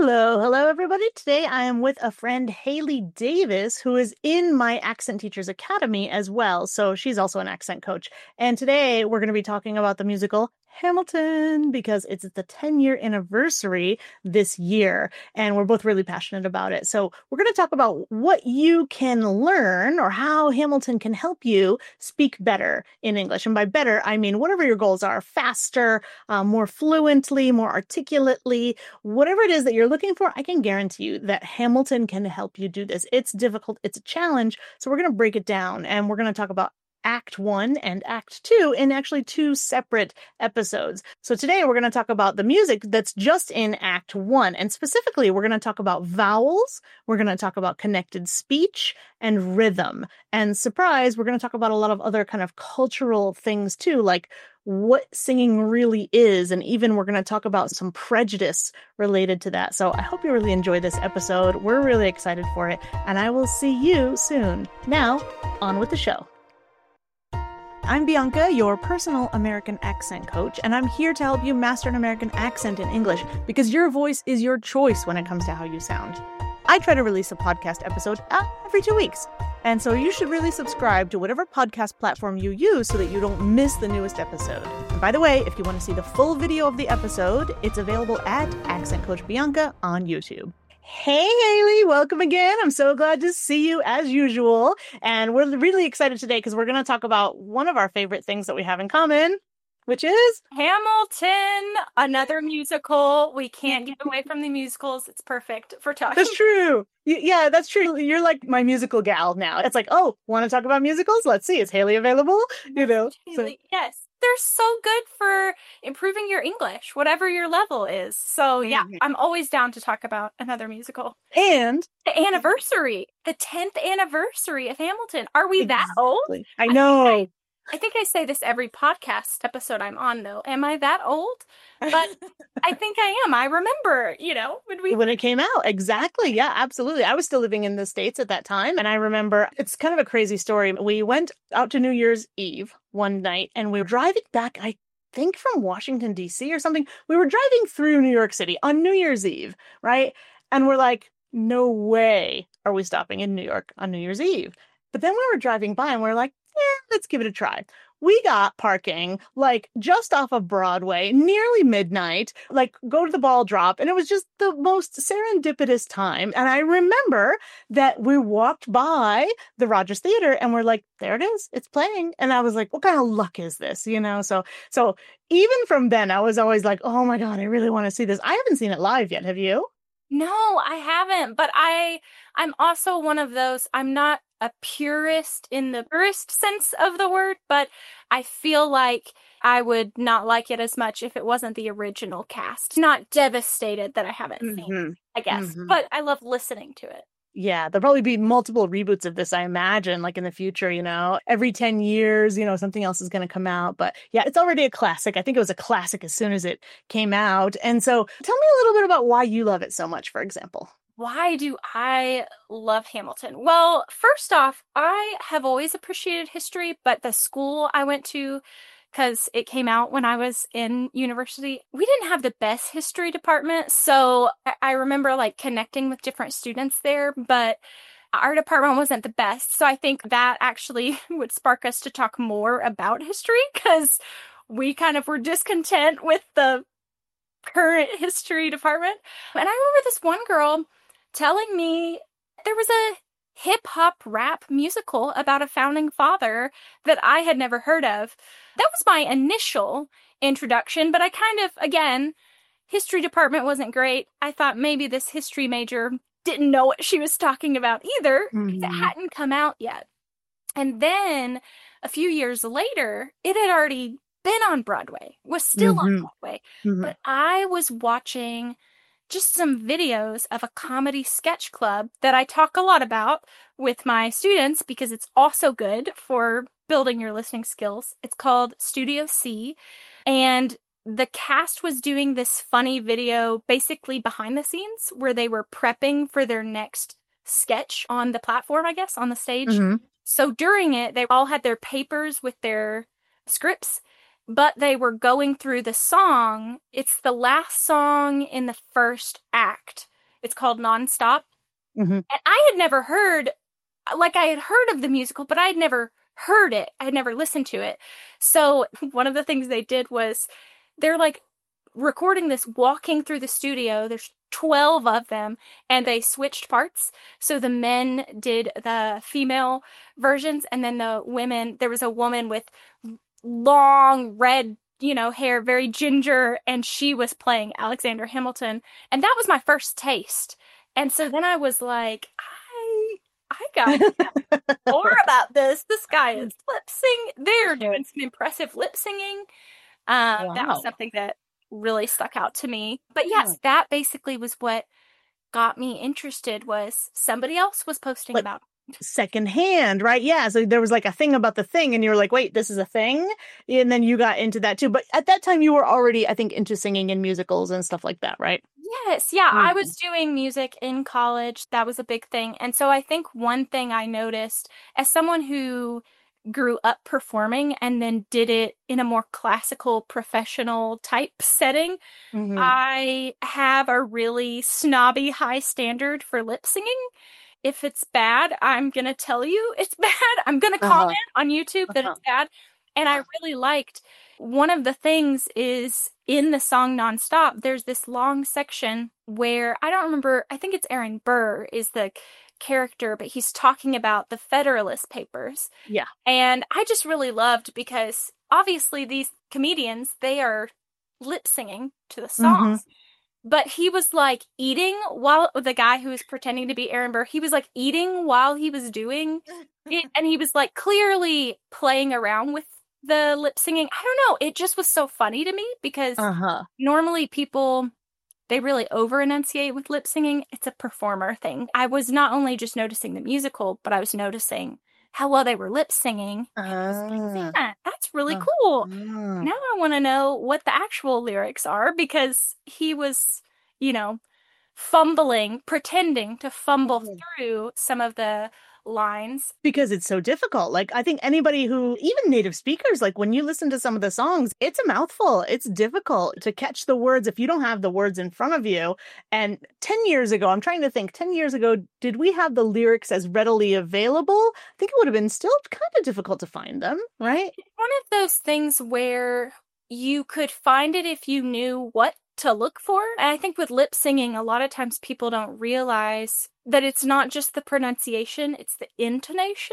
Hello, everybody. Today I am with a friend, Haley Davis, who is in my Accent Teachers Academy as well. So she's also an accent coach. And today we're going to be talking about the musical Hamilton because it's the 10-year anniversary this year. And we're both really passionate about it. So we're going to talk about what you can learn or how Hamilton can help you speak better in English. And by better, I mean whatever your goals are, faster, more fluently, more articulately, whatever it is that you're looking for, I can guarantee you that Hamilton can help you do this. It's difficult, it's a challenge. So we're going to break it down and we're going to talk about Act 1 and Act 2 in actually two separate episodes. So today we're going to talk about the music that's just in Act 1. And specifically, we're going to talk about vowels, we're going to talk about connected speech and rhythm. And surprise, we're going to talk about a lot of other kind of cultural things too, like what singing really is. And even we're going to talk about some prejudice related to that. So I hope you really enjoy this episode. We're really excited for it. And I will see you soon. Now, on with the show. I'm Bianca, your personal American accent coach, and I'm here to help you master an American accent in English because your voice is your choice when it comes to how you sound. I try to release a podcast episode every 2 weeks, and so you should really subscribe to whatever podcast platform you use so that you don't miss the newest episode. And by the way, if you want to see the full video of the episode, it's available at Accent Coach Bianca on YouTube. Hey, Haley, welcome again. I'm so glad to see you as usual. And we're really excited today because we're going to talk about one of our favorite things that we have in common, which is Hamilton, another musical. We can't get away from the musicals. It's perfect for talking. That's true. Yeah, that's true. You're like my musical gal now. It's like, oh, want to talk about musicals? Let's see. Is Haley available? Haley, yes. They're so good for improving your English, whatever your level is. So yeah, I'm always down to talk about another musical. And the anniversary, the 10th anniversary of Hamilton. Are we that old? I know. I think I say this every podcast episode I'm on, though. Am I that old? But I think I am. I remember, when it came out. Exactly. Yeah, absolutely. I was still living in the States at that time. And I remember it's kind of a crazy story. We went out to New Year's Eve one night and we were driving back, I think from Washington, D.C. or something. We were driving through New York City on New Year's Eve, right? And we're like, no way are we stopping in New York on New Year's Eve. But then we were driving by and we're like, let's give it a try. We got parking like just off of Broadway, nearly midnight, like go to the ball drop. And it was just the most serendipitous time. And I remember that we walked by the Rogers Theater and we're like, there it is. It's playing. And I was like, what kind of luck is this? So even from then, I was always like, oh my God, I really want to see this. I haven't seen it live yet. Have you? No, I haven't. But I'm also one of those, I'm not a purist in the purist sense of the word, but I feel like I would not like it as much if it wasn't the original cast. Not devastated that I haven't seen, I guess, but I love listening to it. Yeah, there'll probably be multiple reboots of this, I imagine, like in the future, every 10 years, something else is going to come out. But yeah, it's already a classic. I think it was a classic as soon as it came out. And so tell me a little bit about why you love it so much, for example. Why do I love Hamilton? Well, first off, I have always appreciated history, but the school I went to, because it came out when I was in university, we didn't have the best history department. So I remember like connecting with different students there, but our department wasn't the best. So I think that actually would spark us to talk more about history because we kind of were discontent with the current history department. And I remember this one girl telling me there was a hip-hop rap musical about a founding father that I had never heard of. That was my initial introduction, but I kind of, again, history department wasn't great. I thought maybe this history major didn't know what she was talking about either because it hadn't come out yet. And then a few years later, it had already been on Broadway, was still on Broadway. But I was watching just some videos of a comedy sketch club that I talk a lot about with my students because it's also good for building your listening skills. It's called Studio C. And the cast was doing this funny video basically behind the scenes where they were prepping for their next sketch on the platform, I guess, on the stage. So during it, they all had their papers with their scripts, but they were going through the song. It's the last song in the first act. It's called Nonstop. Hmm. And I had never heard, like, I had heard of the musical, but I had never heard it. I had never listened to it. So one of the things they did was they're like recording this walking through the studio. There's 12 of them, and they switched parts. So the men did the female versions, and then the women, there was a woman with long red, hair, very ginger, and she was playing Alexander Hamilton. And that was my first taste. And so then I was like, I gotta more about this. This guy is lip sing. They're doing some impressive lip singing. That was Wow. something that really stuck out to me. But yes, that basically was what got me interested, was somebody else was posting Like about. secondhand, right? Yeah. So there was like a thing about the thing, and you were like, wait, this is a thing. And then you got into that too. But at that time, you were already, I think, into singing in musicals and stuff like that, right? Yes, yeah, I Mm. was doing music in college. That was a big thing. And so I think one thing I noticed as someone who grew up performing and then did it in a more classical professional type setting, Hmm. I have a really snobby high standard for lip singing. If it's bad, I'm gonna tell you it's bad. I'm gonna comment Uh-huh. on YouTube that Uh-huh. it's bad. And I really liked one of the things is in the song Nonstop, there's this long section where I don't remember, I think it's Aaron Burr is the character, but he's talking about the Federalist Papers. Yeah. And I just really loved because obviously these comedians, they are lip singing to the Hmm. songs. But he was like eating while the guy who was pretending to be Aaron Burr, he was like eating while he was doing it, and he was like clearly playing around with the lip singing. I don't know, it just was so funny to me because Uh-huh. normally people they really over enunciate with lip singing. It's a performer thing. I was not only just noticing the musical, but I was noticing how well they were lip singing. And I was like, Ah. man, that's really cool. Uh-huh. Now I want to know what the actual lyrics are because he was, you know, fumbling, pretending to fumble through some of the lines. Because it's so difficult. Like, I think anybody who, even native speakers, like when you listen to some of the songs, it's a mouthful. It's difficult to catch the words if you don't have the words in front of you. And 10 years ago, I'm trying to think, 10 years ago, did we have the lyrics as readily available? I think it would have been still kind of difficult to find them, right? It's one of those things where you could find it if you knew what to look for. And I think with lip singing, a lot of times people don't realize that it's not just the pronunciation, it's the intonation.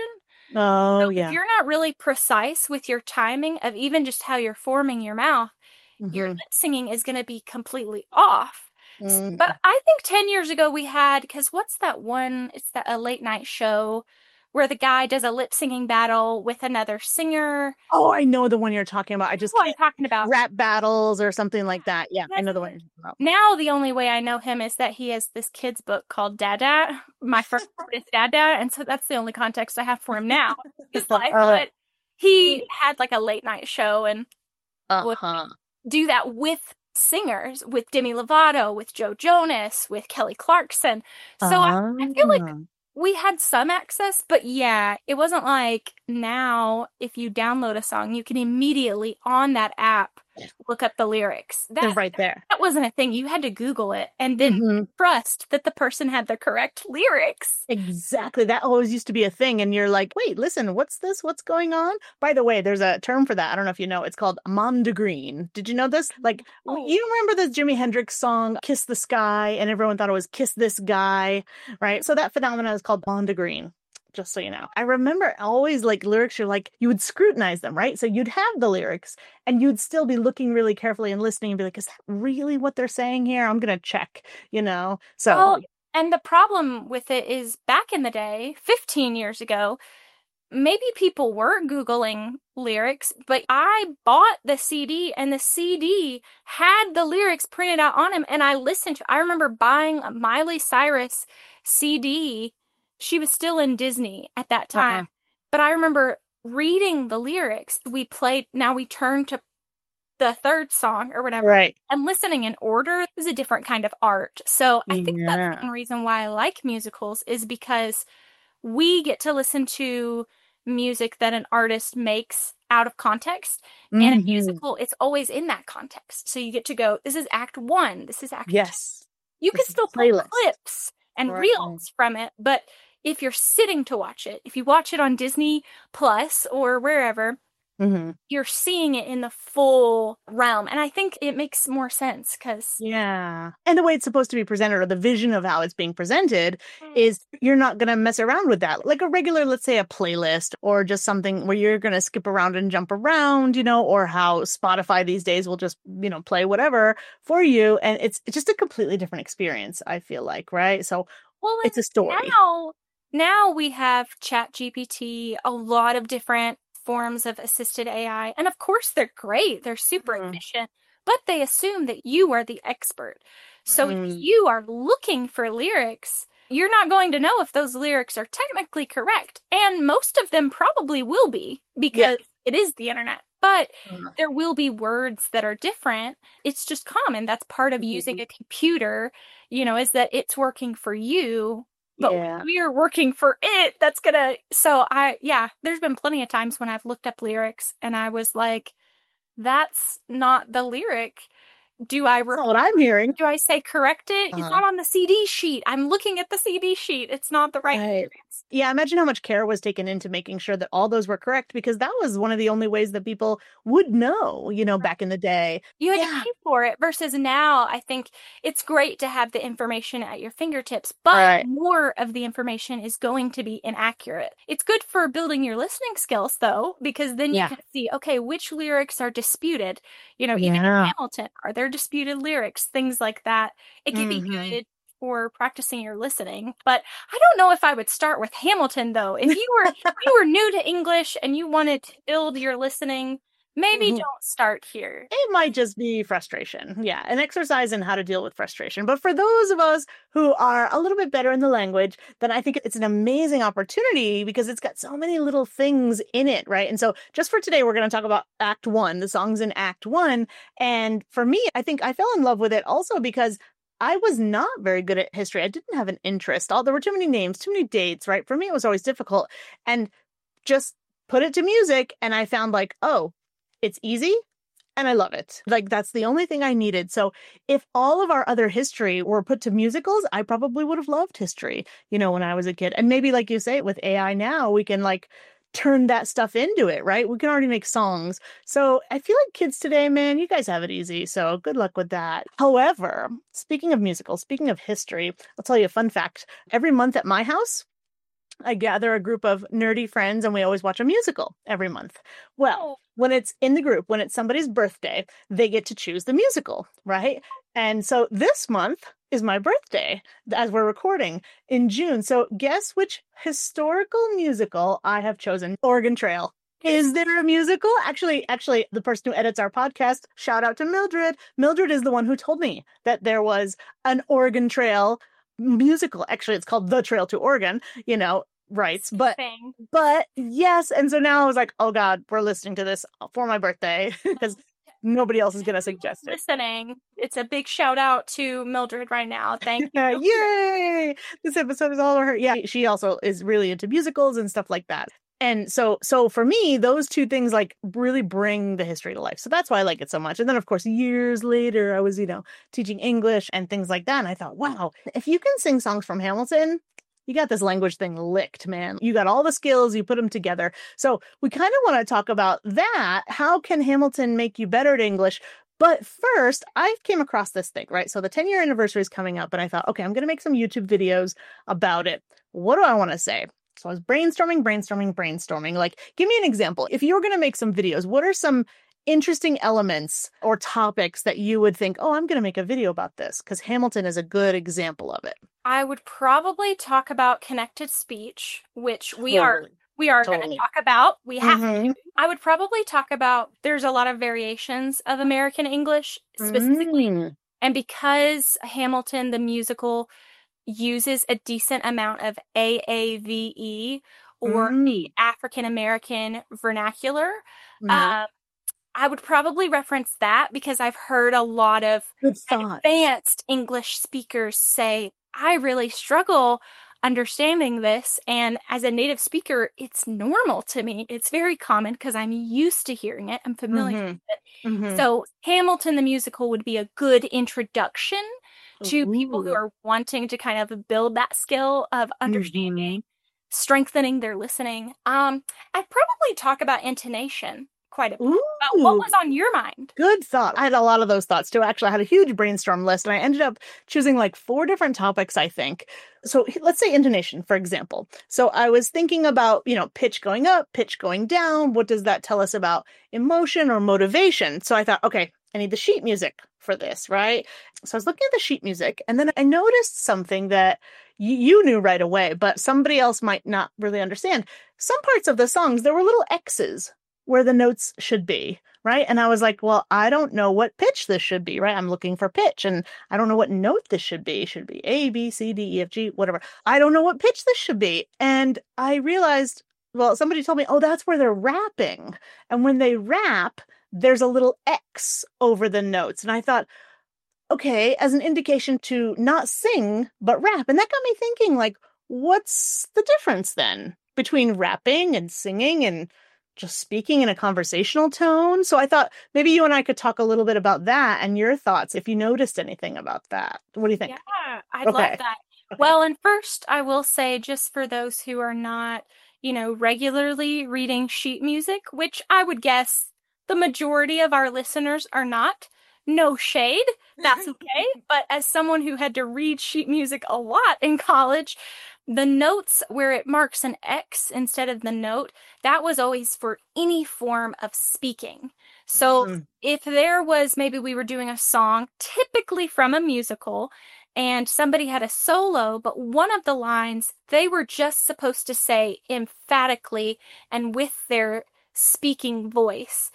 Oh, So if yeah. you're not really precise with your timing of even just how you're forming your mouth, your Hmm. lip singing is going to be completely off. Hmm. But I think 10 years ago we had, because what's that one? It's that a late night show where the guy does a lip singing battle with another singer. Oh, I know the one you're talking about. I just Who I'm can't. talking about. Rap battles or something like that. Yeah, I Yes. know the one you're talking about. Now the only way I know him is that he has this kid's book called Dada. My first word is Dada, and so that's the only context I have for him now. His life, but he had like a late night show and would Uh-huh. do that with singers, with Demi Lovato, with Joe Jonas, with Kelly Clarkson. So I feel like Ah. we had some access, but yeah, it wasn't like now if you download a song, you can immediately on that app look up the lyrics. They're right there. That wasn't a thing. You had to Google it and then Mhm. trust that the person had the correct lyrics. Exactly. That always used to be a thing. And you're like, wait, listen, what's this? What's going on? By the way, there's a term for that. I don't know if you know. It's called mondegreen. Did you know this? Like, Oh, you remember the Jimi Hendrix song, Kiss the Sky, and everyone thought it was Kiss This Guy, right? So that phenomenon is called mondegreen. Just so you know. I remember always like lyrics, you're like, you would scrutinize them, right? So you'd have the lyrics and you'd still be looking really carefully and listening and be like, is that really what they're saying here? I'm going to check, you know? So, well, and the problem with it is back in the day, 15 years ago, maybe people were Googling lyrics, but I bought the CD and the CD had the lyrics printed out on them and I listened to, I remember buying a Miley Cyrus CD. She was still in Disney at that time, but I remember reading the lyrics. Now we turn to the third song or whatever. right. And listening in order is a different kind of art. So I think that's Yeah. one reason why I like musicals is because we get to listen to music that an artist makes out of context. And a Mhm. musical, it's always in that context. So you get to go, this is act one, this is act two. Yes. You This could is a still pull playlist. clips and Right. reels from it, but if you're sitting to watch it, if you watch it on Disney Plus or wherever, Hmm. you're seeing it in the full realm. And I think it makes more sense because Yeah. And the way it's supposed to be presented, or the vision of how it's being presented, is you're not going to mess around with that. Like a regular, let's say a playlist, or just something where you're going to skip around and jump around, or how Spotify these days will just, play whatever for you. And it's just a completely different experience, I feel like, right? So well, it's a and story. now we have ChatGPT, a lot of different forms of assisted AI, and of course they're great. They're super Mhm. efficient, but they assume that you are the expert. So if Mhm. you are looking for lyrics, you're not going to know if those lyrics are technically correct, and most of them probably will be Yeah. because it is the internet. But Uh, there will be words that are different. It's just common. That's part of using a computer, is that it's working for you, but when Yeah. we're working for it, that's gonna. So yeah, there's been plenty of times when I've looked up lyrics and I was like, that's not the lyric. Do I That's not what I'm hearing. do I say correct it? It's Uh-huh. not on the CD sheet. I'm looking at the CD sheet. It's not the right Right. lyrics. Yeah, imagine how much care was taken into making sure that all those were correct, because that was one of the only ways that people would know, back in the day. You had to Yeah. pay for it versus now, I think it's great to have the information at your fingertips, but Right. more of the information is going to be inaccurate. It's good for building your listening skills, though, because then you Yeah. can see, okay, which lyrics are disputed. Even in Yeah. Hamilton, are there disputed lyrics? Things like that. It can be Hmm. good for practicing your listening. But I don't know if I would start with Hamilton, though. If you were new to English and you wanted to build your listening, maybe don't start here. It might just be frustration. Yeah, an exercise in how to deal with frustration. But for those of us who are a little bit better in the language, then I think it's an amazing opportunity because it's got so many little things in it, right? And so just for today, we're going to talk about Act One, the songs in Act One. And for me, I think I fell in love with it also because I was not very good at history. I didn't have an interest. There were too many names, too many dates, right? For me, it was always difficult. And just put it to music, and I found like, oh, it's easy and I love it. Like that's the only thing I needed. So if all of our other history were put to musicals, I probably would have loved history, when I was a kid. And maybe like you say, with AI now, we can like turn that stuff into it, right? We can already make songs. So I feel like kids today, man, you guys have it easy. So good luck with that. However, speaking of musicals, speaking of history, I'll tell you a fun fact. Every month at my house, I gather a group of nerdy friends and we always watch a musical every month. Well, Oh, when it's in the group, when it's somebody's birthday, they get to choose the musical, right? And so this month is my birthday as we're recording in June. So guess which historical musical I have chosen? Oregon Trail. Is there a musical? Actually, the person who edits our podcast, shout out to Mildred. Mildred is the one who told me that there was an Oregon Trail musical. Actually, it's called The Trail to Oregon, rights. But thing. yes, and so now I was like, oh God, we're listening to this for my birthday because nobody else is gonna Everyone suggest it. listening, it's a big shout out to Mildred right now. Thank you. Yay! This episode is all over her. Yeah, she also is really into musicals and stuff like that. And so for me, those two things like really bring the history to life. So that's why I like it so much. And then of course, years later, I was, teaching English and things like that. And I thought, wow, if you can sing songs from Hamilton, you got this language thing licked, man. You got all the skills, you put them together. So we kind of want to talk about that. How can Hamilton make you better at English? But first, I came across this thing, right? So the 10-year anniversary is coming up, and I thought, okay, I'm going to make some YouTube videos about it. What do I want to say? So I was brainstorming. Like, give me an example. If you were going to make some videos, what are some interesting elements or topics that you would think, oh, I'm going to make a video about this? Because Hamilton is a good example of it. I would probably talk about connected speech, which Totally. we are going to Totally. talk about. We have Mm-hmm. to. I would probably talk about there's a lot of variations of American English specifically. Mm. And because Hamilton the musical uses a decent amount of AAVE or Mm. the African American vernacular, Yeah. uh, I would probably reference that because I've heard a lot of Good thought. advanced English speakers say, I really struggle understanding this. And as a native speaker, it's normal to me. It's very common because I'm used to hearing it. I'm familiar Mm-hmm. with it. Mm-hmm. So Hamilton the musical would be a good introduction to people who Ooh. are wanting to kind of build that skill of Hmm. understanding, strengthening their listening. I'd probably talk about intonation quite a bit. But what Ooh. was on your mind? Good thought. I had a lot of those thoughts too. Actually, I had a huge brainstorm list and I ended up choosing like four different topics, I think. So let's say intonation, for example. So I was thinking about, pitch going up, pitch going down. What does that tell us about emotion or motivation? So I thought, okay, I need the sheet music for this, right? So I was looking at the sheet music and then I noticed something that you knew right away, but somebody else might not really understand. Some parts of the songs, there were little X's where the notes should be, right? And I was like, well, I don't know what pitch this should be, right? I'm looking for pitch and I don't know what note this should be. Should it be A, B, C, D, E, F, G, whatever. I don't know what pitch this should be. And I realized, well, somebody told me, oh, that's where they're rapping. And when they rap, there's a little X over the notes. And I thought, okay, as an indication to not sing, but rap. And that got me thinking, like, what's the difference then between rapping and singing and just speaking in a conversational tone? So I thought maybe you and I could talk a little bit about that and your thoughts if you noticed anything about that. What do you think? Yeah, I'd love Okay. that. Okay. Well, and first, I will say, just for those who are not, regularly reading sheet music, which I would guess the majority of our listeners are not, no shade, that's okay. But as someone who had to read sheet music a lot in college, the notes where it marks an X instead of the note, that was always for any form of speaking. So Mhm. if there was, maybe we were doing a song, typically from a musical, and somebody had a solo, but one of the lines they were just supposed to say emphatically and with their speaking voice.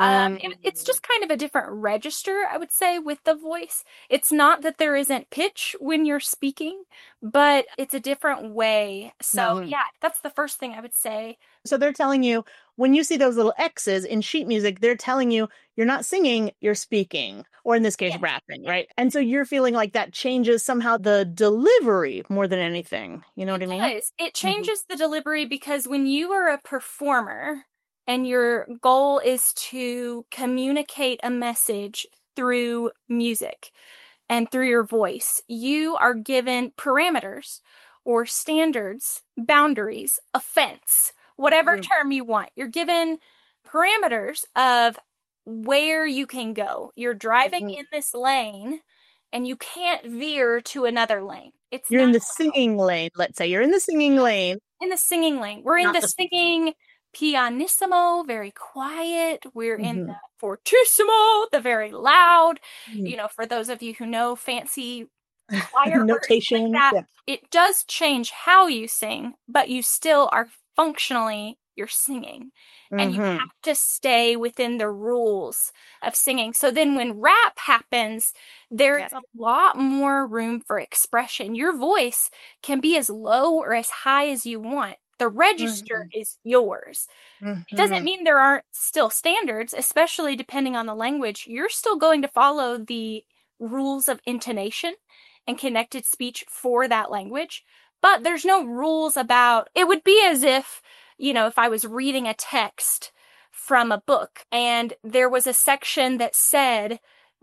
It's Um, just kind of a different register, I would say, with the voice. It's not that there isn't pitch when you're speaking, but it's a different way. So, no. yeah, that's the first thing I would say. So they're telling you when you see those little X's in sheet music, they're telling you you're not singing, you're speaking, or in this case, Yes. rapping, right? And so you're feeling like that changes somehow the delivery more than anything. You know what It I mean? does. It Hmm. changes the delivery because when you are a performer and your goal is to communicate a message through music and through your voice, you are given parameters or standards, boundaries, offense, whatever Hmm. term you want. You're given parameters of where you can go. You're driving Hmm. in this lane and you can't veer to another lane. It's You're not in the singing lane, let's say. You're in the singing lane, in the singing lane. We're in not the the speaking lane. singing pianissimo, very quiet. We're in the Hmm. fortissimo, the very loud. For those of you who know fancy choir words like Notation. that, Yeah. it does change how you sing, but you still are functionally you're singing. And you Hmm. have to stay within the rules of singing. So then when rap happens, there's Yeah. a lot more room for expression. Your voice can be as low or as high as you want. The register Hmm. is yours. It doesn't Hmm. mean there aren't still standards, especially depending on the language. You're still going to follow the rules of intonation and connected speech for that language. But there's no rules about it would be as if I was reading a text from a book and there was a section that said,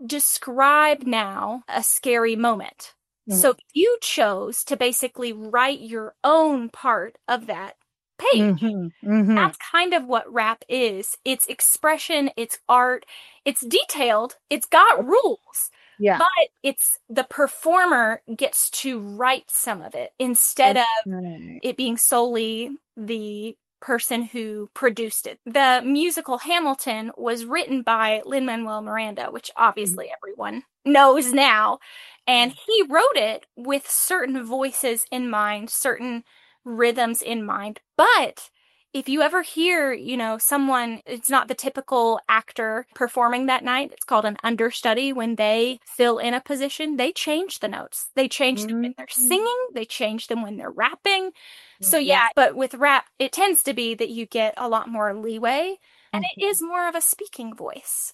describe now a scary moment. So you chose to basically write your own part of that page. Hmm. Hmm. That's kind of what rap is. It's expression, it's art, it's detailed, it's got rules, Yeah. but it's the performer gets to write some of it instead of Okay. it being solely the person who produced it. The musical Hamilton was written by Lin-Manuel Miranda, which obviously everyone knows now, and he wrote it with certain voices in mind, certain rhythms in mind. But if you ever hear someone, it's not the typical actor performing that night. It's called an understudy. When they fill in a position, they change the notes. They change them when they're Mhm. singing, they change them when they're rapping. So, Mhm. yeah, but with rap, it tends to be that you get a lot more leeway and it Mhm. is more of a speaking voice.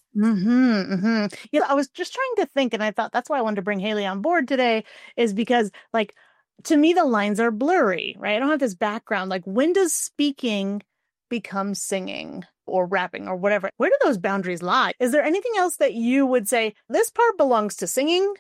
Yeah, I was just trying to think, and I thought that's why I wanted to bring Haley on board today, is because, like, to me, the lines are blurry, right? I don't have this background. Like, when does speaking become singing or rapping or whatever? Where do those boundaries lie? Is there anything else that you would say this part belongs to singing?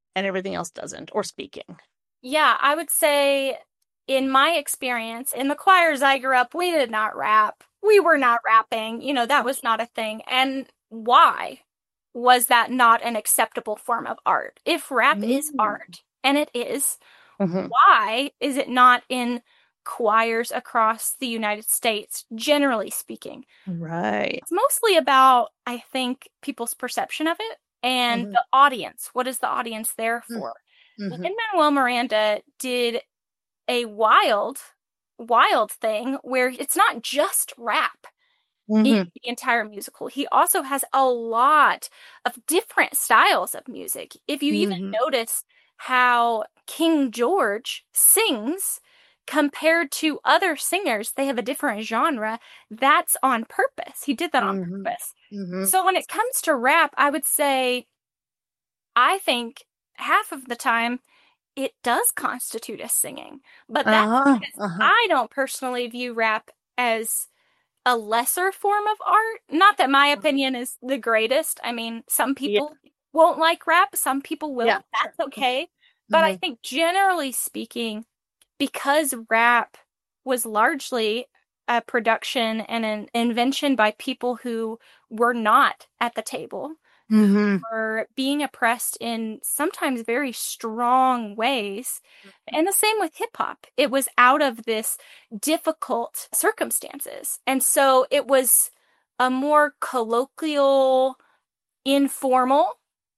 and everything else doesn't, or speaking. Yeah, I would say in my experience, in the choirs I grew up, we did not rap. We were not rapping. That was not a thing. And why was that not an acceptable form of art? If rap is Mm. art, and it is, Mhm. why is it not in choirs across the United States, generally speaking? Right. It's mostly about, I think, people's perception of it and Mhm. the audience. What is the audience there for? Mhm. Lin-Manuel Miranda did a wild, wild thing where it's not just rap in Mhm. the entire musical. He also has a lot of different styles of music. If you even Mhm. notice how King George sings compared to other singers, they have a different genre. That's on purpose. He did that on Mhm. purpose. Mhm. So when it comes to rap, I would say I think half of the time it does constitute as singing. But that's Uh-huh. because Uh-huh. I don't personally view rap as a lesser form of art. Not that my opinion is the greatest. I mean, some Yeah. people won't like rap, some people Yeah. will. Sure. That's okay. But I Mhm. think generally speaking, because rap was largely a production and an invention by people who were not at the table, who Mhm. were being oppressed in sometimes very strong ways. And the same with hip hop. It was out of this difficult circumstances. And so it was a more colloquial, informal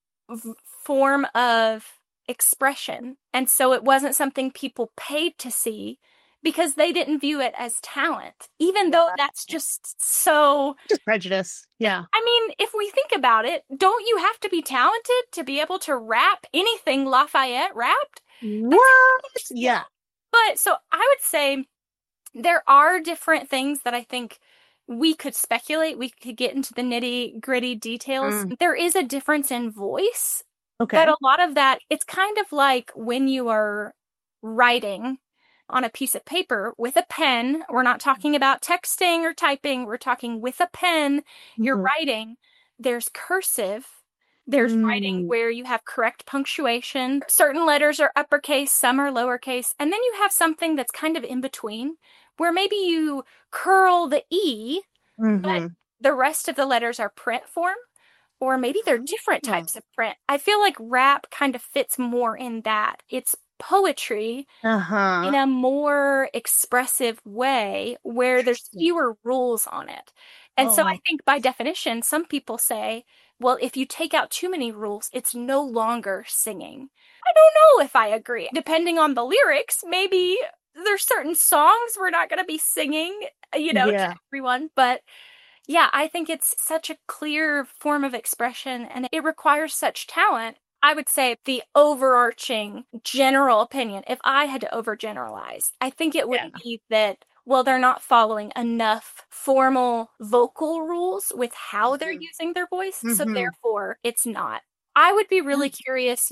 form of expression. And so it wasn't something people paid to see because they didn't view it as talent, even though Right. that's just so. Just prejudice. Yeah. I mean, if we think about it, don't you have to be talented to be able to rap anything Lafayette rapped? That's a What? huge skill. Yeah. But so I would say there are different things that I think we could speculate. We could get into the nitty gritty details. Mm. There is a difference in voice that Okay. a lot of that, it's kind of like when you are writing on a piece of paper with a pen. We're not talking about texting or typing. We're talking with a pen. You're Mhm. writing. There's cursive. There's writing Mm. where you have correct punctuation. Certain letters are uppercase, some are lowercase. And then you have something that's kind of in between where maybe you curl the E, but Mhm. the rest of the letters are print form, or maybe they're different types of print. I feel like rap kind of fits more in that. It's poetry in Uh-huh. a more expressive way where there's Interesting. fewer rules on it. And so I Oh. think by definition, some people say, well, if you take out too many rules, it's no longer singing. I don't know if I agree. Depending on the lyrics, maybe there's certain songs we're not going to be singing, to Yeah. everyone, but yeah, I think it's such a clear form of expression and it requires such talent. I would say the overarching general opinion, if I had to overgeneralize, I think it would Yeah. be that, well, they're not following enough formal vocal rules with how they're Mhm. using their voice, so Mhm. therefore it's not. I would be really curious,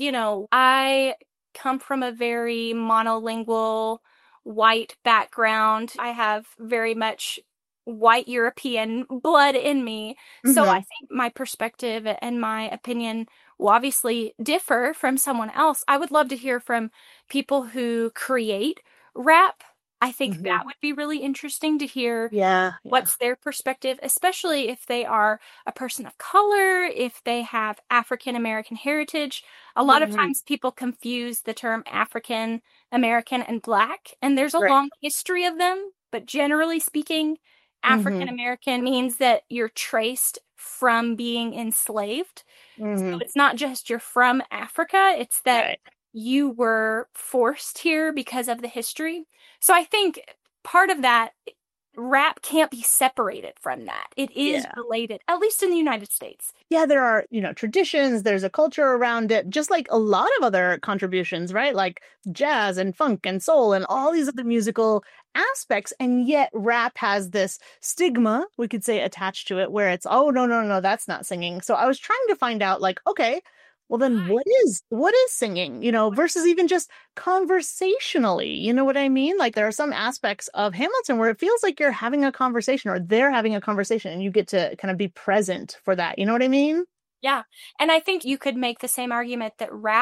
I come from a very monolingual white background. I have very much white European blood in me. So I Mhm. think my perspective and my opinion will obviously differ from someone else. I would love to hear from people who create rap. I think that Mhm. would be really interesting to hear Yeah. Yeah. what's their perspective, especially if they are a person of color, if they have African American heritage. A lot of Mhm. times people confuse the term African American and Black, and there's a Right. long history of them, but generally speaking, African Mhm. American means that you're traced from being enslaved. So Mhm. it's not just you're from Africa, it's that Right. you were forced here because of the history. So I think part of that rap can't be separated from that. It is Yeah. related, at least in the United States. Yeah, there are, traditions, there's a culture around it, just like a lot of other contributions, right? Like jazz and funk and soul and all these other musical aspects. And yet rap has this stigma, we could say, attached to it where it's, oh, no, no, no, that's not singing. So I was trying to find out, like, okay, well then what is singing, versus even just conversationally, you know what I mean? Like there are some aspects of Hamilton where it feels like you're having a conversation or they're having a conversation and you get to kind of be present for that. You know what I mean? Yeah. And I think you could make the same argument that rap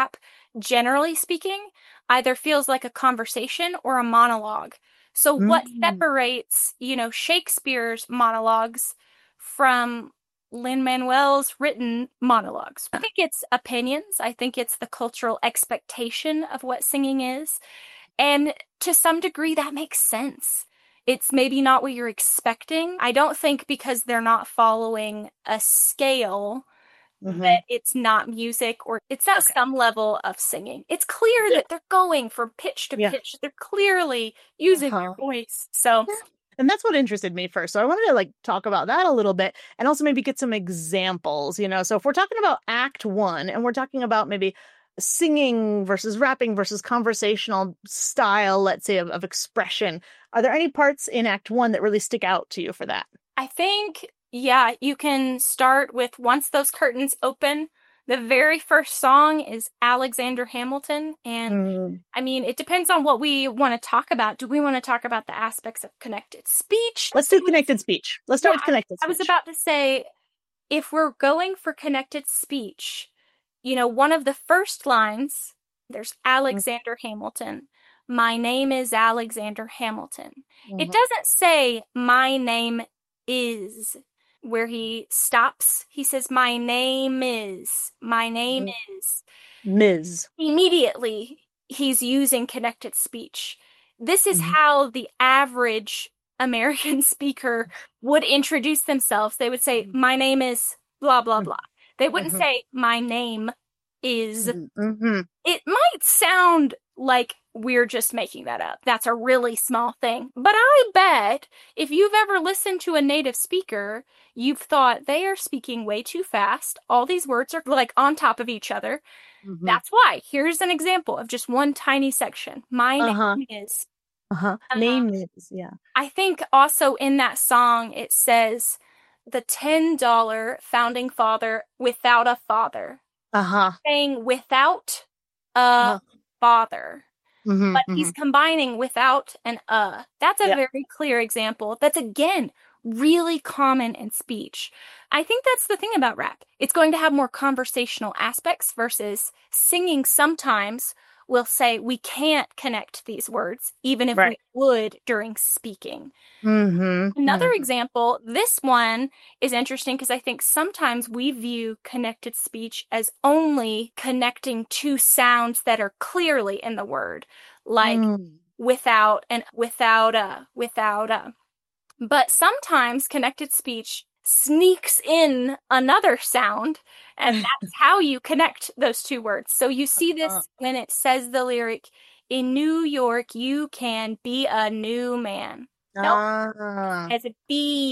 generally speaking, either feels like a conversation or a monologue. So what Mm. separates, Shakespeare's monologues from Lin-Manuel's written monologues? I think it's opinions. I think it's the cultural expectation of what singing is. And to some degree, that makes sense. It's maybe not what you're expecting. I don't think because they're not following a scale Hmm. that it's not music or it's at Okay. some level of singing. It's clear Yeah. that they're going from pitch to Yeah. pitch. They're clearly using Uh-huh. their voice. So Yeah. And that's what interested me first. So I wanted to like talk about that a little bit and also maybe get some examples. So if we're talking about Act One and we're talking about maybe singing versus rapping versus conversational style, let's say, of expression, are there any parts in Act One that really stick out to you for that? I think, yeah, you can start with once those curtains open. The very first song is Alexander Hamilton. And Mm. I mean, it depends on what we want to talk about. Do we want to talk about the aspects of connected speech? Let's do connected speech. Let's start Yeah, with connected I was speech. about to say, if we're going for connected speech, one of the first lines, there's Alexander Hamilton. My name is Alexander Hamilton. It Mm-hmm. doesn't say my name is where he stops. He says my name is. Ms. Immediately, he's using connected speech. This is Mm-hmm. how the average American speaker would introduce themselves. They would say, my name is blah, blah, blah. They wouldn't Mm-hmm. say, my name is. Mm-hmm. It might sound like we're just making that up. That's a really small thing. But I bet if you've ever listened to a native speaker, you've thought they are speaking way too fast. All these words are like on top of each other. Mm-hmm. That's why. Here's an example of just one tiny section. My Uh-huh. name is. Uh-huh. Uh, Name is, yeah. I think also in that song it says the $10 founding father without a father. Uh-huh. Saying without a Uh-huh. father, Mm-hmm. but Mm-hmm. he's combining without and a. That's a Yeah. very clear example. That's again really common in speech. I think that's the thing about rap. It's going to have more conversational aspects versus singing sometimes will say we can't connect these words, even if we Right. would during speaking. Mm-hmm. Another Mm-hmm. example, this one is interesting because I think sometimes we view connected speech as only connecting two sounds that are clearly in the word, like Mm. without and without a. But sometimes connected speech sneaks in another sound, and that's how you connect those two words. So you see Uh, this when it says the lyric, in New York, you can be a new man. Nope. ah. As a be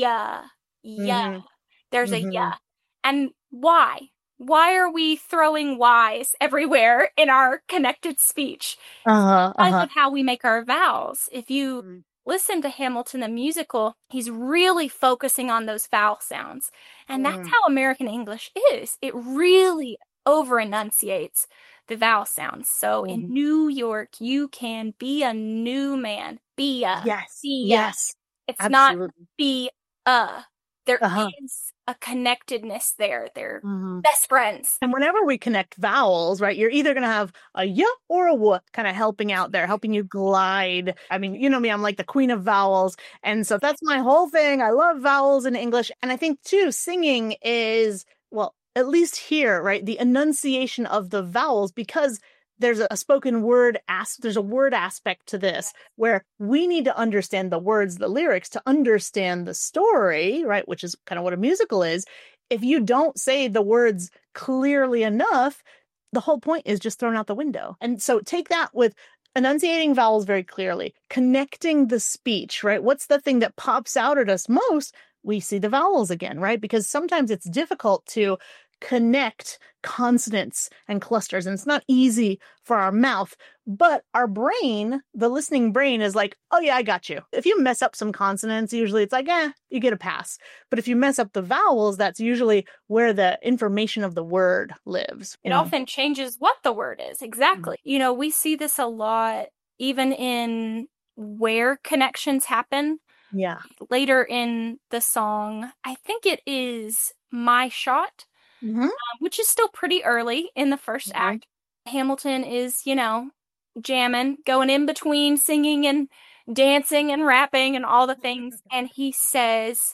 yeah. Mm-hmm. There's a Mm-hmm. yeah. And why? Why are we throwing Y's everywhere in our connected speech? Uh-huh. Because Uh-huh. of how we make our vowels. If you Mm. listen to Hamilton the musical, he's really focusing on those vowel sounds. And that's Mm. how American English is. It really over enunciates the vowel sounds. So in Mhm. New York, you can be a new man. Yes. Be a. Yes. It's not Absolutely. be a. There Uh-huh. is a connectedness there. They're Mm-hmm. best friends. And whenever we connect vowels, right, you're either going to have a y or a w kind of helping out there, helping you glide. I mean, you know me, I'm like the queen of vowels. And so that's my whole thing. I love vowels in English. And I think, too, singing is, well, at least here, right, the enunciation of the vowels, because there's a spoken word there's a word aspect to this where we need to understand the words, the lyrics to understand the story, right, which is kind of what a musical is. If you don't say the words clearly enough, the whole point is just thrown out the window. And so take that with enunciating vowels very clearly, connecting the speech, right? What's the thing that pops out at us most? We see the vowels again, right? Because sometimes it's difficult to connect consonants and clusters, and it's not easy for our mouth, but our brain, the listening brain, is like, oh yeah, I got you. If you mess up some consonants, usually it's like, you get a pass. But if you mess up the vowels, that's usually where the information of the word lives. It often changes what the word is. Exactly. We see this a lot even in where connections happen. Yeah. Later in the song, I think it is My Shot, Mm-hmm. which is still pretty early in the first act. Hamilton is, jamming, going in between singing and dancing and rapping and all the things. And he says,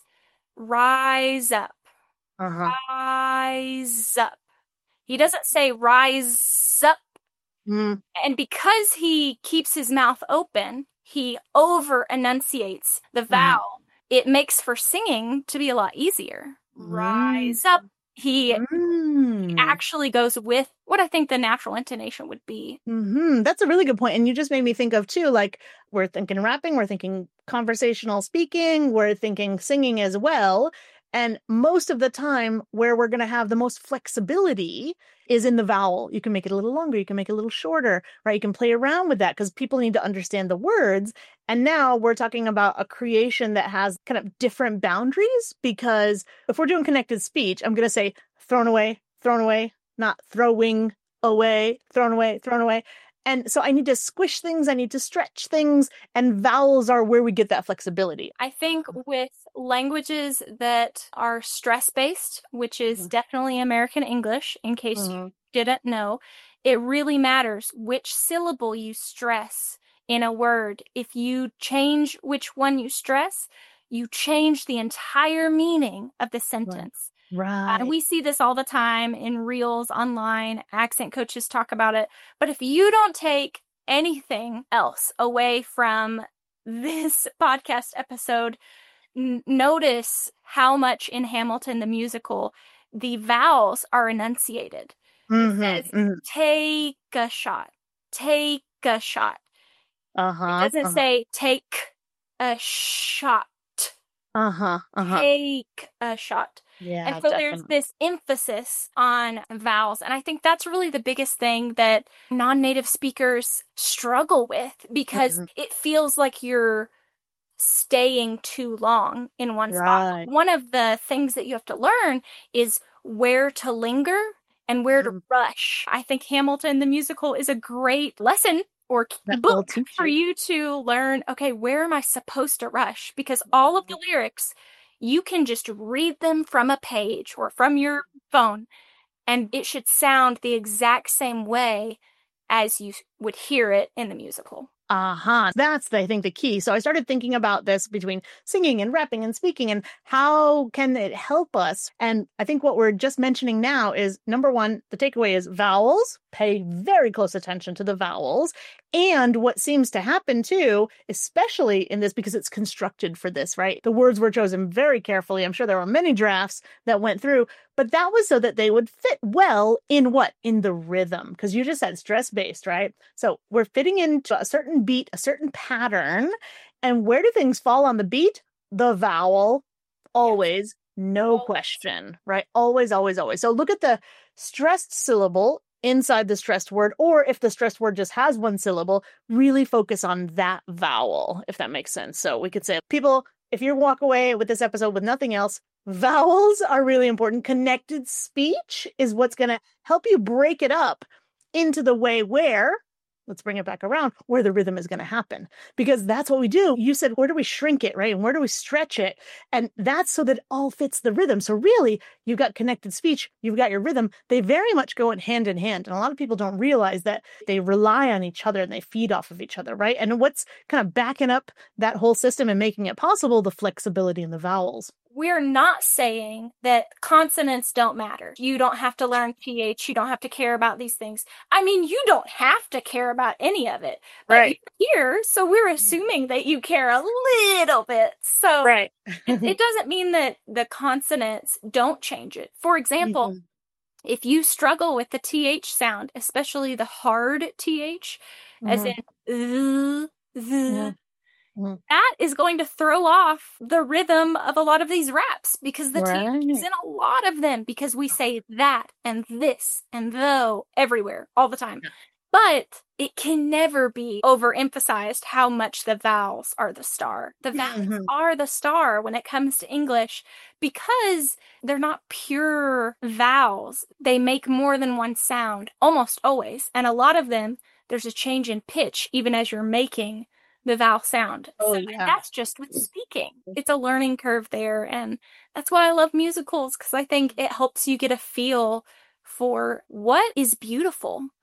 rise up, Uh-huh. rise up. He doesn't say rise up. Mm, And because he keeps his mouth open, he over enunciates the uh-huh. vowel. It makes for singing to be a lot easier. Mm, Rise up. He mm. actually goes with what I think the natural intonation would be. That's a really good point. And you just made me think of too, like we're thinking rapping, we're thinking conversational speaking, we're thinking singing as well. And most of the time, where we're going to have the most flexibility is in the vowel. You can make it a little longer, you can make it a little shorter, right? You can play around with that because people need to understand the words. And now we're talking about a creation that has kind of different boundaries because if we're doing connected speech, I'm going to say thrown away, not throwing away, thrown away, thrown away. And so I need to squish things, I need to stretch things, and vowels are where we get that flexibility. I think with languages that are stress-based, which is definitely American English, in case you Mhm. didn't know, it really matters which syllable you stress in a word. If you change which one you stress, you change the entire meaning of the Right. sentence. Right. We see this all the time in reels online. Accent coaches talk about it. But if you don't take anything else away from this podcast episode, notice how much in Hamilton the musical the vowels are enunciated. It says, Hmm. take a shot, take a shot. It Uh-huh. doesn't say take a shot. Uh-huh. Uh-huh. Take a shot. And Yeah, so there's definitely. this emphasis on vowels. And I think that's really the biggest thing that non-native speakers struggle with because Hmm. it feels like you're staying too long in one spot. Right. One of the things that you have to learn is where to linger and where to Mhm. rush. I think Hamilton the musical is a great lesson or That will book teach for you. you to learn, okay, where am I supposed to rush? Because all of the lyrics, you can just read them from a page or from your phone, and it should sound the exact same way as you would hear it in the musical. That's, I think, the key. So I started thinking about this between singing and rapping and speaking and how can it help us? And I think what we're just mentioning now is number one, the takeaway is vowels. Pay very close attention to the vowels. And what seems to happen too, especially in this because it's constructed for this, right? The words were chosen very carefully. I'm sure there were many drafts that went through, but that was so that they would fit well in what? In the rhythm. Because you just said stress based, right? So we're fitting into a certain beat, a certain pattern. And where do things fall on the beat? The vowel, Yes. always, no Always. question, right? Always, always, always. So look at the stressed syllable inside the stressed word, or if the stressed word just has one syllable, really focus on that vowel, if that makes sense. So we could say, people, if you walk away with this episode with nothing else, vowels are really important. Connected speech is what's going to help you break it up into the way where, let's bring it back around, where the rhythm is going to happen. Because that's what we do. You said, where do we shrink it, right? And where do we stretch it? And that's so that it all fits the rhythm. So really, you've got connected speech, you've got your rhythm. They very much go in hand in hand. And a lot of people don't realize that they rely on each other and they feed off of each other, right? And what's kind of backing up that whole system and making it possible? The flexibility in the vowels. We're not saying that consonants don't matter. You don't have to learn PH. You don't have to care about these things. I mean, you don't have to care about any of it, but Right. you're here, so we're assuming that you care a little bit. So Right. it doesn't mean that the consonants don't change it. For example, Mhm. if you struggle with the TH sound, especially the hard TH, as Mhm. in the, Mhm. that is going to throw off the rhythm of a lot of these raps because the TH is Right. in a lot of them because we say that and this and though everywhere all the time. But it can never be overemphasized how much the vowels are the star. The vowels Mhm. are the star when it comes to English because they're not pure vowels. They make more than one sound almost always. And a lot of them, there's a change in pitch even as you're making the vowel sound. Oh, So yeah. that's just with speaking. It's a learning curve there. And that's why I love musicals because I think it helps you get a feel for what is beautiful.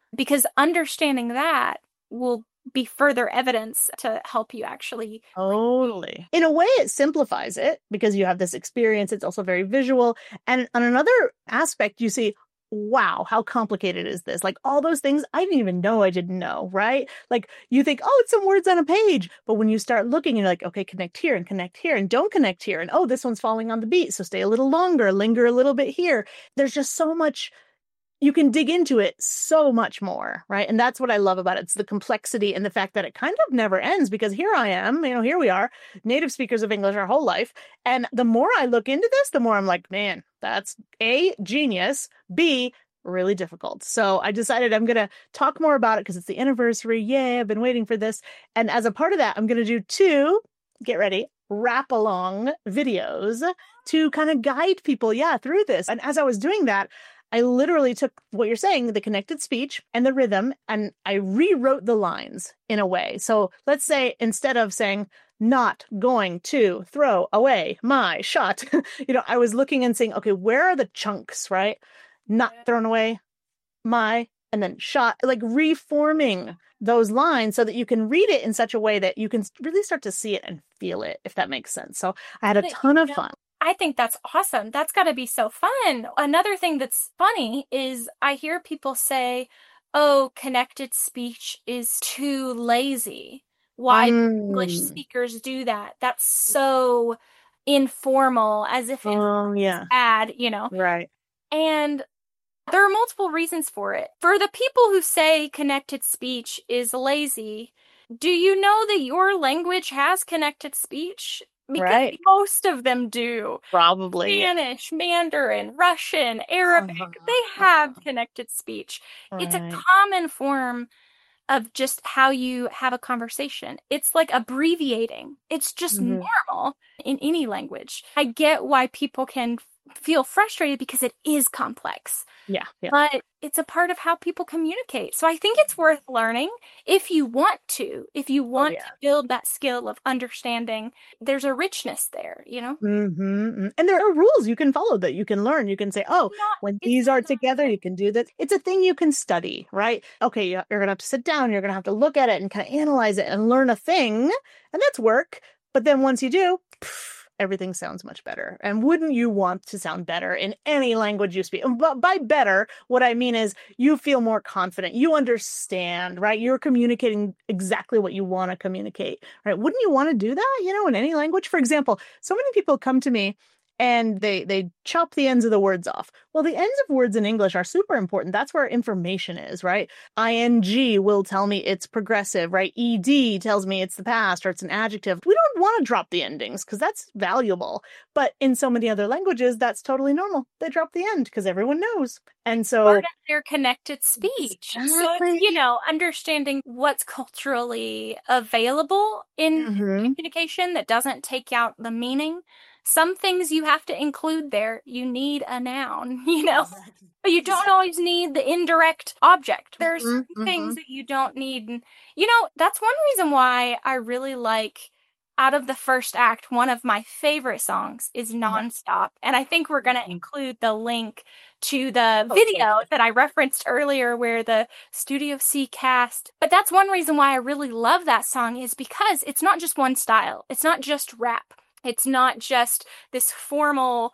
because understanding that will be further evidence to help you actually. Totally. In a way, it simplifies it because you have this experience. It's also very visual. And on another aspect, you see, wow, how complicated is this? Like all those things I didn't even know I didn't know, right? Like you think, oh, it's some words on a page. But when you start looking, you're like, okay, connect here and don't connect here. And oh, this one's falling on the beat. So stay a little longer, linger a little bit here. There's just so much you can dig into it so much more, right? And that's what I love about it. It's the complexity and the fact that it kind of never ends because here I am, here we are, native speakers of English our whole life. And the more I look into this, the more I'm like, man, that's A, genius, B, really difficult. So I decided I'm going to talk more about it because it's the anniversary. Yay, I've been waiting for this. And as a part of that, I'm going to do two, get ready, wrap along videos to kind of guide people, through this. And as I was doing that, I literally took what you're saying, the connected speech and the rhythm, and I rewrote the lines in a way. So let's say instead of saying, not going to throw away my shot, I was looking and saying, okay, where are the chunks, right? Not thrown away my, and then shot, like reforming those lines so that you can read it in such a way that you can really start to see it and feel it, if that makes sense. So I had a ton of fun. I think that's awesome. That's got to be so fun. Another thing that's funny is I hear people say, oh, connected speech is too lazy. Why do English speakers do that? That's so informal, as if it's bad, Right. And there are multiple reasons for it. For the people who say connected speech is lazy, do you know that your language has connected speech? Because most of them do. Probably. Spanish, Mandarin, Russian, Arabic, they have connected speech. Right. It's a common form of just how you have a conversation. It's like abbreviating. It's just normal in any language. I get why people can feel frustrated because it is complex. Yeah. But it's a part of how people communicate. So I think it's worth learning if you want to to build that skill of understanding. There's a richness there, And there are rules you can follow that you can learn. You can say, oh, when these are together, you can do this. It's a thing you can study, right? Okay, you're going to have to sit down. You're going to have to look at it and kind of analyze it and learn a thing. And that's work. But then once you do, everything sounds much better. And wouldn't you want to sound better in any language you speak? But by better, what I mean is you feel more confident. You understand, right? You're communicating exactly what you want to communicate, right? Wouldn't you want to do that, in any language? For example, so many people come to me and they chop the ends of the words off. Well, the ends of words in English are super important. That's where information is, right? ING will tell me it's progressive, right? ED tells me it's the past or it's an adjective. We don't want to drop the endings because that's valuable. But in so many other languages, that's totally normal. They drop the end because everyone knows. And so part of their connected speech. Exactly. So, understanding what's culturally available in communication that doesn't take out the meaning. Some things you have to include there. You need a noun, but you don't always need the indirect object. There's things that you don't need. And, that's one reason why I really like, out of the first act, one of my favorite songs is Nonstop. And I think we're going to include the link to the video that I referenced earlier where the Studio C cast. But that's one reason why I really love that song is because it's not just one style. It's not just rap. It's not just this formal,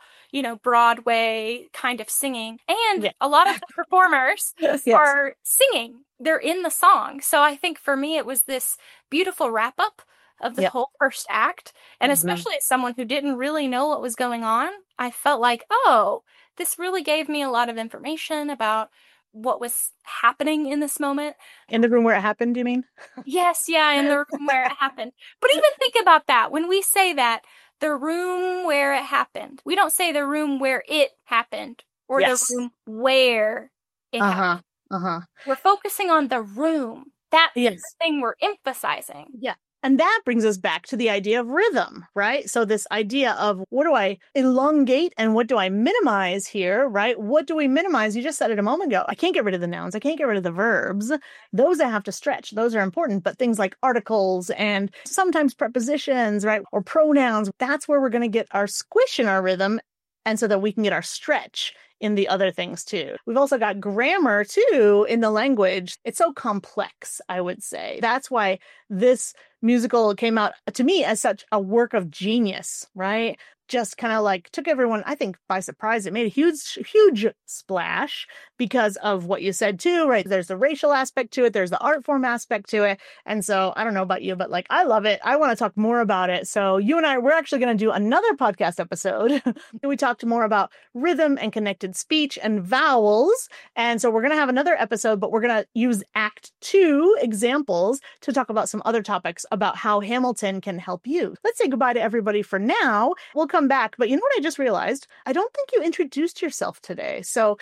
Broadway kind of singing. And a lot of the performers are singing. They're in the song. So I think for me, it was this beautiful wrap up of the whole first act. And especially as someone who didn't really know what was going on, I felt like, oh, this really gave me a lot of information about what was happening in this moment. In the room where it happened, do you mean? Yes, in the room where it happened. But even think about that. When we say that, the room where it happened, we don't say the room where it happened or the room where it happened. We're focusing on the room. That's the thing we're emphasizing. Yeah. And that brings us back to the idea of rhythm, right? So this idea of what do I elongate and what do I minimize here, right? What do we minimize? You just said it a moment ago. I can't get rid of the nouns. I can't get rid of the verbs. Those I have to stretch. Those are important. But things like articles and sometimes prepositions, right? Or pronouns, that's where we're going to get our squish in our rhythm. and so that we can get our stretch in the other things too. We've also got grammar too in the language. It's so complex, I would say. That's why this musical came out to me as such a work of genius, right? Just kind of like took everyone, I think, by surprise. It made a huge splash because of what you said too, right? There's the racial aspect to it. There's the art form aspect to it. And so I don't know about you, but like, I love it. I want to talk more about it. So you and I, we're actually going to do another podcast episode. We talked more about rhythm and connected speech and vowels. And so we're going to have another episode, but we're going to use Act 2 examples to talk about some other topics about how Hamilton can help you. Let's say goodbye to everybody for now. We'll come back. But you know what I just realized? I don't think you introduced yourself today. So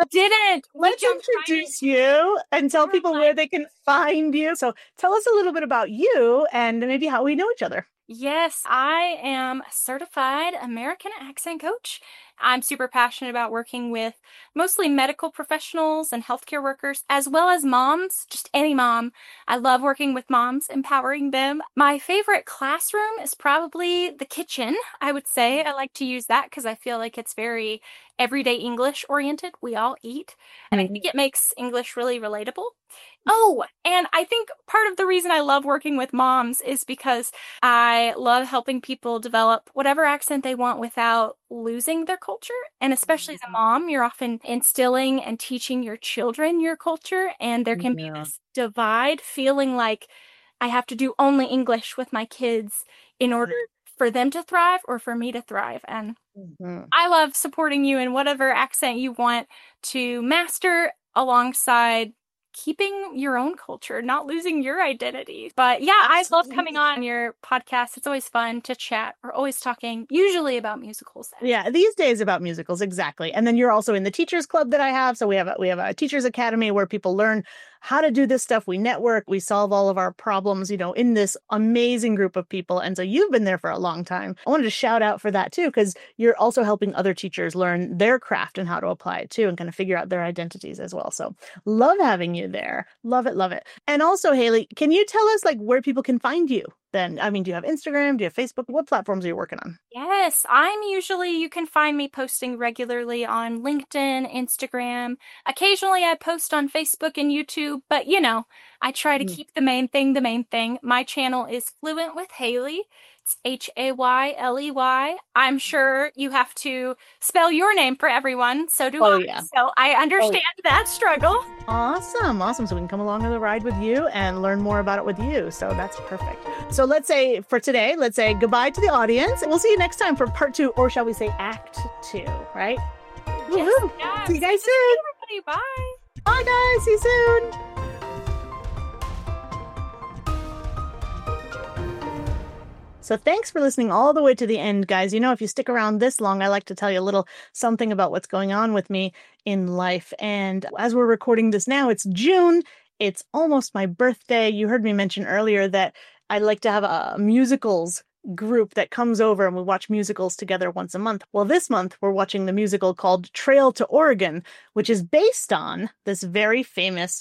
let's introduce you and tell people where they can find you. So tell us a little bit about you and maybe how we know each other. Yes, I am a certified American accent coach. I'm super passionate about working with mostly medical professionals and healthcare workers, as well as moms, just any mom. I love working with moms, empowering them. My favorite classroom is probably the kitchen, I would say. I like to use that because I feel like it's very everyday English oriented. We all eat, and I think it makes English really relatable. Oh, and I think part of the reason I love working with moms is because I love helping people develop whatever accent they want without losing their culture. And especially as a mom, you're often instilling and teaching your children your culture. And there can be this divide, feeling like I have to do only English with my kids in order for them to thrive or for me to thrive. And I love supporting you in whatever accent you want to master alongside keeping your own culture, not losing your identity. But yeah, I love coming on your podcast. It's always fun to chat. We're always talking, usually about musicals. Yeah, these days about musicals, exactly. And then you're also in the Teachers Club that I have. So we have a Teachers Academy where people learn how to do this stuff. We network, we solve all of our problems, in this amazing group of people. And so you've been there for a long time. I wanted to shout out for that too, because you're also helping other teachers learn their craft and how to apply it too, and kind of figure out their identities as well. So love having you there. Love it, love it. And also, Haley, can you tell us like where people can find you? Then, I mean, do you have Instagram? Do you have Facebook? What platforms are you working on? Yes, you can find me posting regularly on LinkedIn, Instagram. Occasionally I post on Facebook and YouTube, but I try to keep the main thing. My channel is Fluent with Haley. It's Hayley. I'm sure you have to spell your name for everyone. So do I. Yeah. So I understand that struggle. Awesome. So we can come along on the ride with you and learn more about it with you. So that's perfect. So let's say for today, goodbye to the audience. We'll see you next time for part 2, or shall we say Act 2, right? Yes, yes. See you guys soon. Everybody, bye. Bye, guys. See you soon. So thanks for listening all the way to the end, guys. If you stick around this long, I like to tell you a little something about what's going on with me in life. And as we're recording this now, it's June. It's almost my birthday. You heard me mention earlier that I like to have a musicals group that comes over and we watch musicals together once a month. Well, this month we're watching the musical called Trail to Oregon, which is based on this very famous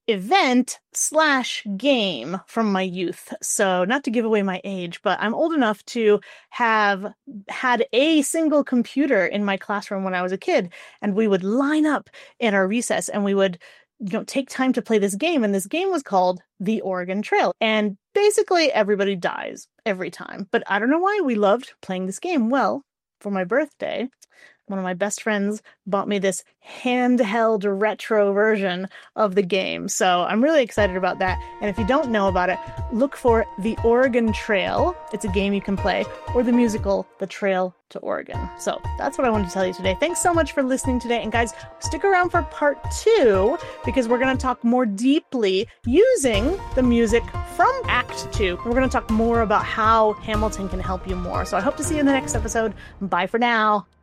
event/game from my youth. So not to give away my age, but I'm old enough to have had a single computer in my classroom when I was a kid, and we would line up in our recess and we would take time to play this game. And this game was called The Oregon Trail. And basically everybody dies every time. But I don't know why we loved playing this game. Well, for my birthday, one of my best friends bought me this handheld retro version of the game. So I'm really excited about that. And if you don't know about it, look for The Oregon Trail. It's a game you can play, or the musical, The Trail to Oregon. So that's what I wanted to tell you today. Thanks so much for listening today. And guys, stick around for part 2, because we're going to talk more deeply using the music from Act 2. We're going to talk more about how Hamilton can help you more. So I hope to see you in the next episode. Bye for now.